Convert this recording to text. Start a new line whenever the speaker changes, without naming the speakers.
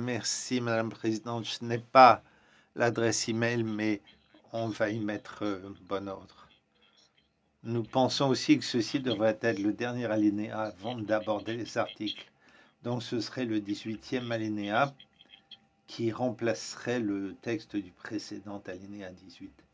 Merci Madame la Présidente. Je n'ai pas l'adresse email, mais on va y mettre bon ordre. Nous pensons aussi que ceci devrait être le dernier alinéa avant d'aborder les articles. Donc ce serait le 18e alinéa qui remplacerait le texte du précédent alinéa 18.